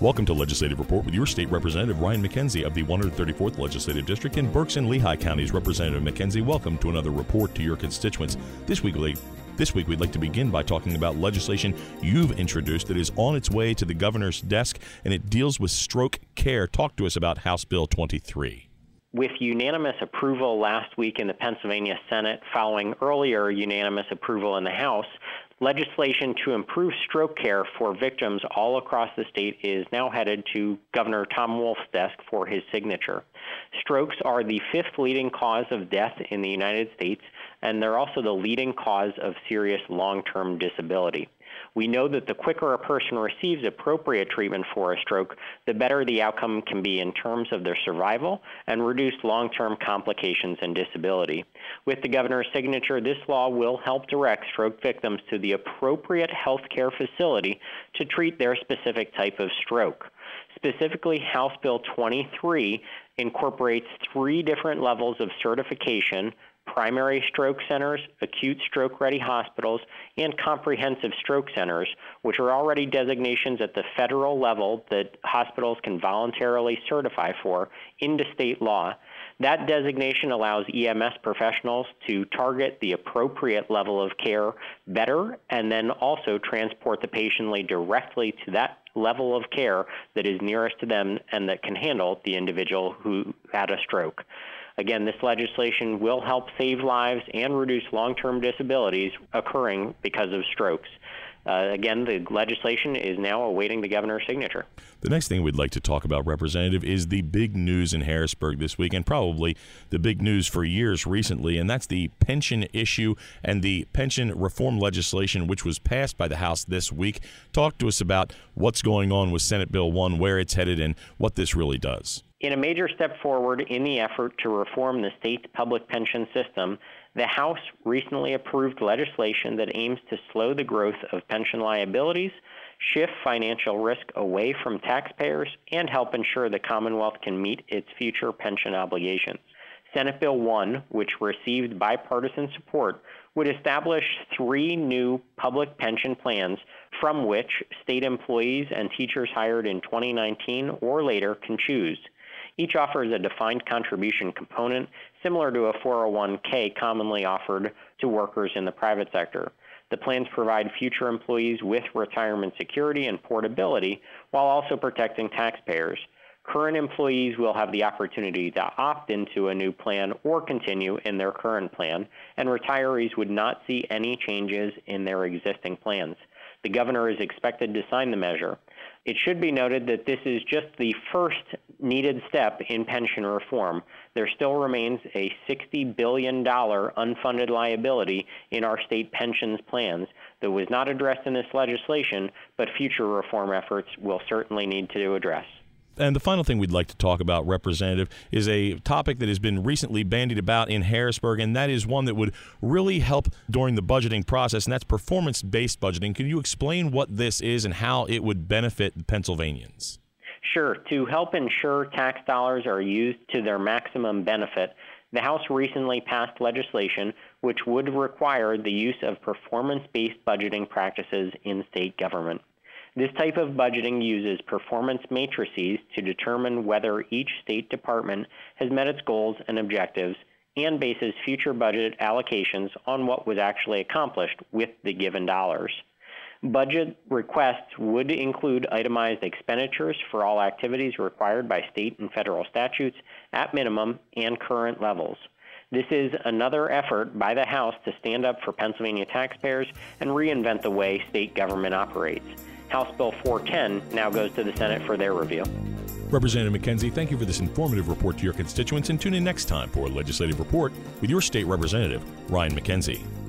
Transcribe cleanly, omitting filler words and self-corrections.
Welcome to Legislative Report with your state representative, Ryan McKenzie of the 134th Legislative District in Berks and Lehigh Counties. Representative McKenzie, welcome to another report to your constituents. This week, we'd like to begin by talking about legislation you've introduced that is on its way to the governor's desk, and it deals with stroke care. Talk to us about House Bill 23. With unanimous approval last week in the Pennsylvania Senate, following earlier unanimous approval in the House, legislation to improve stroke care for victims all across the state is now headed to Governor Tom Wolf's desk for his signature. Strokes are the fifth leading cause of death in the United States, and they're also the leading cause of serious long-term disability. We know that the quicker a person receives appropriate treatment for a stroke, the better the outcome can be in terms of their survival and reduced long-term complications and disability. With the governor's signature, this law will help direct stroke victims to the appropriate health care facility to treat their specific type of stroke. Specifically, House Bill 23 incorporates three different levels of certification: primary stroke centers, acute stroke-ready hospitals, and comprehensive stroke centers, which are already designations at the federal level that hospitals can voluntarily certify for, into state law. That designation allows EMS professionals to target the appropriate level of care better and then also transport the patient directly to that level of care that is nearest to them and that can handle the individual who had a stroke. Again, this legislation will help save lives and reduce long-term disabilities occurring because of strokes. Again, the legislation is now awaiting the governor's signature. The next thing we'd like to talk about, Representative, is the big news in Harrisburg this week, and probably the big news for years recently, and that's the pension issue and the pension reform legislation, which was passed by the House this week. Talk to us about what's going on with Senate Bill 1, where it's headed, and what this really does. In a major step forward in the effort to reform the state's public pension system, the House recently approved legislation that aims to slow the growth of pension liabilities, shift financial risk away from taxpayers, and help ensure the Commonwealth can meet its future pension obligations. Senate Bill 1, which received bipartisan support, would establish three new public pension plans from which state employees and teachers hired in 2019 or later can choose. Each offers a defined contribution component similar to a 401k commonly offered to workers in the private sector. The plans provide future employees with retirement security and portability while also protecting taxpayers. Current employees will have the opportunity to opt into a new plan or continue in their current plan, and retirees would not see any changes in their existing plans. The governor is expected to sign the measure. It should be noted that this is just the first needed step in pension reform. There still remains a $60 billion unfunded liability in our state pensions plans that was not addressed in this legislation, but future reform efforts will certainly need to address. And the final thing we'd like to talk about, Representative, is a topic that has been recently bandied about in Harrisburg, and that is one that would really help during the budgeting process, and that's performance-based budgeting. Can you explain what this is and how it would benefit Pennsylvanians? Sure. To help ensure tax dollars are used to their maximum benefit, the House recently passed legislation which would require the use of performance-based budgeting practices in state government. This type of budgeting uses performance matrices to determine whether each state department has met its goals and objectives and bases future budget allocations on what was actually accomplished with the given dollars. Budget requests would include itemized expenditures for all activities required by state and federal statutes at minimum and current levels. This is another effort by the House to stand up for Pennsylvania taxpayers and reinvent the way state government operates. House Bill 410 now goes to the Senate for their review. Representative McKenzie, thank you for this informative report to your constituents, and tune in next time for a Legislative Report with your state representative, Ryan McKenzie.